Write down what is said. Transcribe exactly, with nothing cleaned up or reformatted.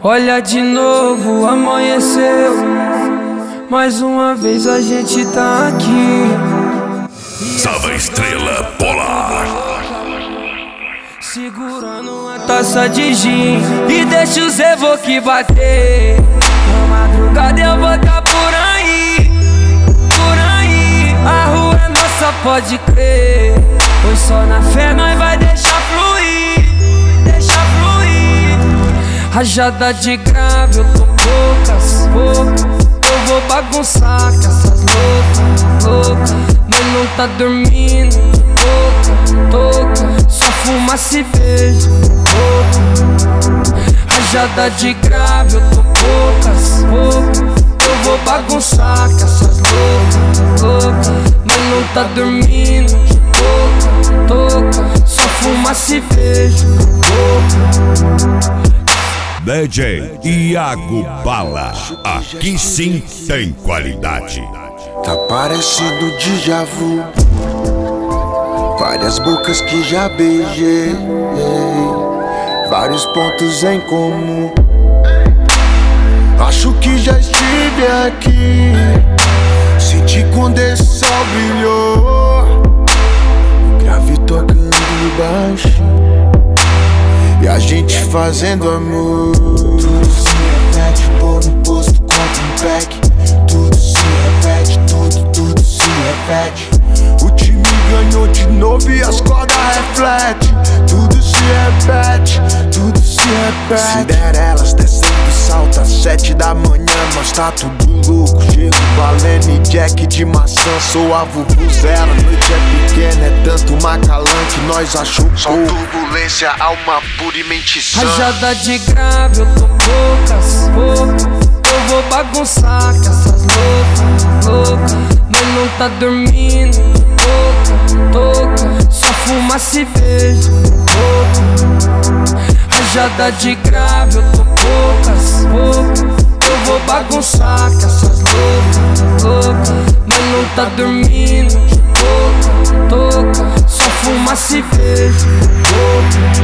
Olha de novo, amanheceu. Mais uma vez a gente tá aqui. Salve a estrela polar, segurando uma taça de gin e deixa os evoque bater. Na madrugada eu vou tá por aí, por aí. A rua é nossa, pode crer. Pois só na fé nós vai deixar fluir, deixar fluir. Rajada de grave, eu tô poucas, poucas. Eu vou bagunçar com essas loucas, loucas. Mas não tá dormindo, toca, toca. Só fumaça e beijo, boca. Rajada de grave, eu tô poucas, poucas. Eu vou bagunçar com essas loucas, loucas. Mas não tá dormindo, toca, toca. Só fumaça e beijo, boca. D J Iago Bala, aqui sim tem qualidade. Tá parecido déjà vu, várias bocas que já beijei, vários pontos em comum. Acho que já estive aqui, senti quando esse sol brilhou, o grave tocando baixo e a gente fazendo amor. Tudo se repete, pôr no posto, compra um pack. Tudo se repete, tudo, tudo se repete. O time ganhou de novo e as cordas refletem. Tudo se repete, tudo se repete. Cinderelas descendo salto às sete da manhã, nós tá tudo louco. Chego, Balene, Jack de maçã, sou a vuvuzela. A noite é pequena, é tanto macalã que nós achou só turbulência, alma pura e mente sã. Rajada de grave, eu tô poucas, poucas. Eu vou bagunçar com essas loucas, loucas. Mas não tá dormindo, toca, toca. Só fumaça e beijo, boca. Rajada de grave, eu tô poucas, poucas. Eu vou bagunçar com essas loucas, loucas. Mas não tá dormindo, toca, toca. Só fumaça e beijo, boca.